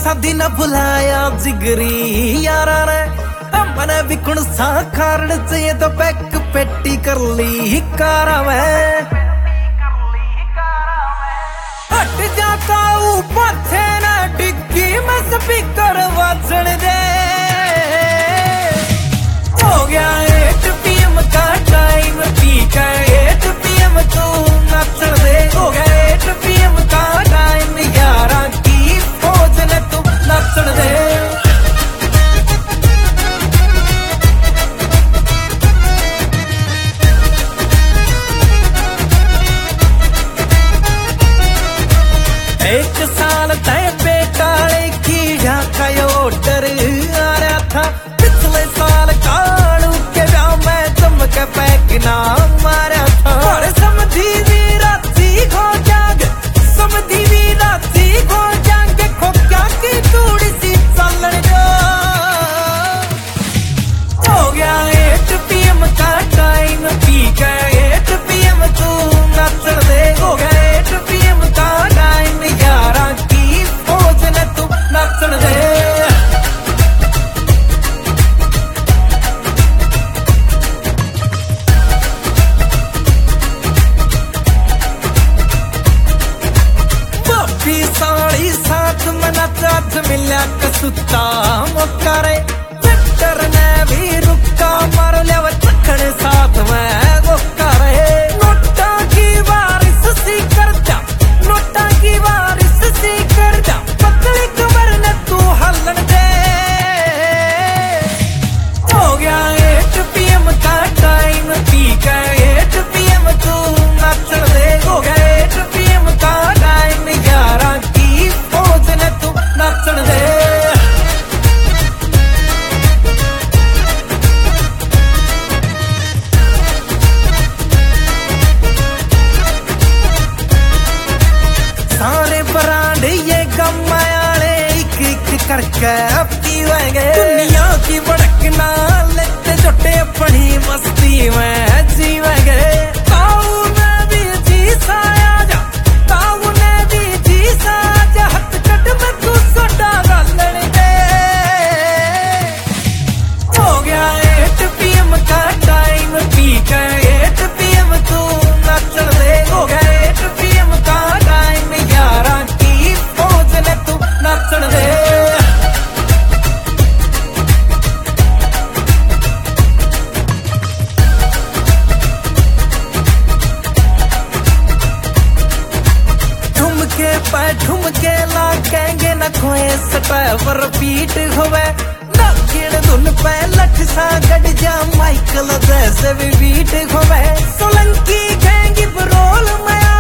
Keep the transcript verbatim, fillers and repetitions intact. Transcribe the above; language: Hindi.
सादी न बुलाया जिगरी यारा ने मैंने भी कुण सा कारण से तो पैक पेटी कर ली कारा में हट जाता ऊपर थे ना डिग्गी में स्पीकर वाजन दे हो गया एट पी एम का टाइम पी का एट पी एम तू नाचन दे हो गया एट पी एम का टाइम यारा की फौज ने तू नाचन दे एक साल तय बेकाले कीड़ा का ऑर्डर आ रहा था पिछले साल कालू के ब्याह में चमके पैक ना मारा था और समझी भी राती हो जाग समझी भी राती हो जाग खो क्या की थोड़ी सी चलन दो हो गया एट पी एम का टाइम पी का एट पी एम तू नाचन दे हो गया एट पी एम का टाइम यारा की फौज ने तू नाचन दे बापी साड़ी साथ में नाच मिल्या कसुता मौका रे विक्टर ने भी रुका मार लिया चखड़ साथ में गोका रे नोटा की बारिश सी कर जा नोटा की बारिश सी कर जा पतली कमर ने तू हलन दे हो गया एट पी एम का टाइम पी का एट पी एम तू नाचन दे हो गया एट पी एम का टाइम यारा की फौज ने तू नाचन दे सारे ब्रांड ये गमायाले एक एक करके पीवेंगे दुनिया की भड़कना लेते छोटे अपनी मस्ती में जीवेंगे ताऊ ने भी जी साया जा ताऊ ने भी जी साया जा हथकट में तू सोडा डालन दे हो गया एट पी एम का टाइम पी का एट पी एम तू नाचन दे हो गया एट पी एम का टाइम यारा की फौज ने तू नाचन दे ठुमके पे ठुमके लागेंगे न खोए स्टेपर पीट होवे नागिन धुन पे लठ सा गड़ जा माइकल जैसे भी बीट होवे सोलंकी खेंगी बरोल में